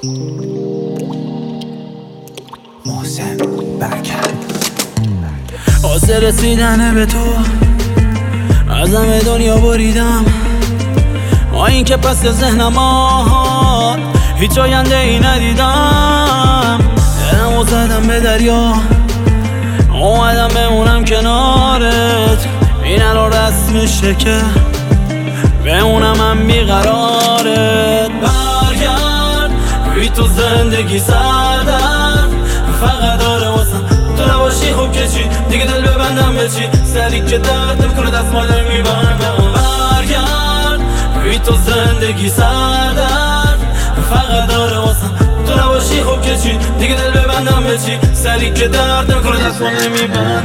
محسن برکت واسه رسیدن به تو از همه دنیا بریدم، با این که پس ذهنم هیچ آینده ای ندیدم. دلمو زدم به دریا، اومدم بمونم کنارت. این الان رسمشه که بمونم هم بیقرارت. برگرد بی تو زندگی سردر، فقط داره واسم تو نباشی. خوب که چی دیگه دل ببندم به چی؟ سری که درد میکنه دستمال میبندم. برگرد بی تو زندگی سردر، فقط داره واسم تو نباشی. خوب که چی دیگه دل ببندم به چی؟ سری که درد میکنه دستمال میبندم.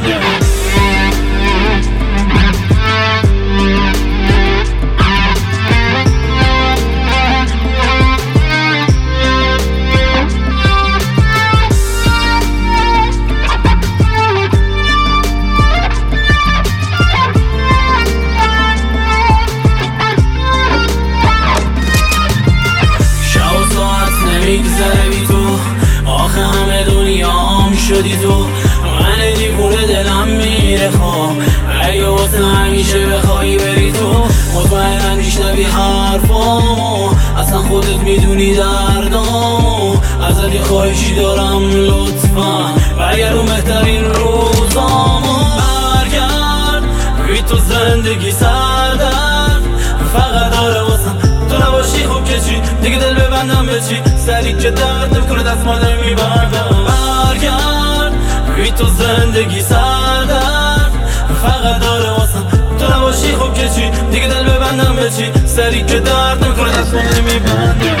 میگذره بی تو، آخه همه دنیام شدی تو. من دیوونه دلم میره خواب، اگه واسه همیشه بخوایی بری تو. مطمئنم میشنوی حرفامو، اصلا خودت میدونی دردامو. ازت یه خواهشی دارم لطفا، برگرد بهترین روزامو. برگرد بی تو زندگی سردر، فقط داره واسم تو نباشی. خوب که چی دیگه دل ببندم به چی؟ سری که درد میکنه دستمال میبندم. برگرد بی تو زندگی سردر، فقط داره واسم تو نباشی. خوب که چی دیگه دل ببندم به چی؟ سری که درد میکنه دستمال میبندم.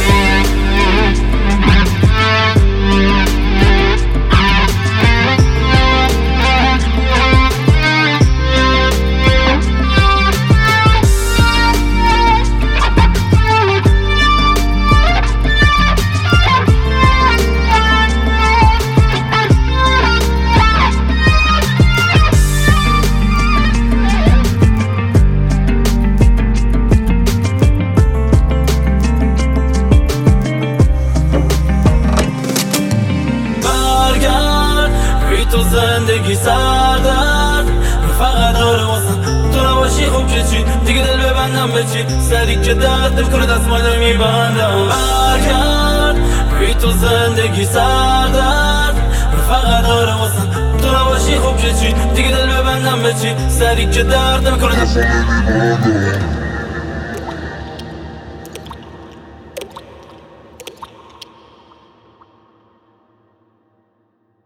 تو زندگی سردر، فقط داره واسم تو نباشی. خوب که چی دیگه دل ببندم به چی؟ سری که درد کنه دستمال میبندم. برگرد بی تو زندگی سردر، فقط داره واسم تو نباشی. خوب که چی دیگه دل ببندم به چی؟ سری که درد کنه دستمال میبندم.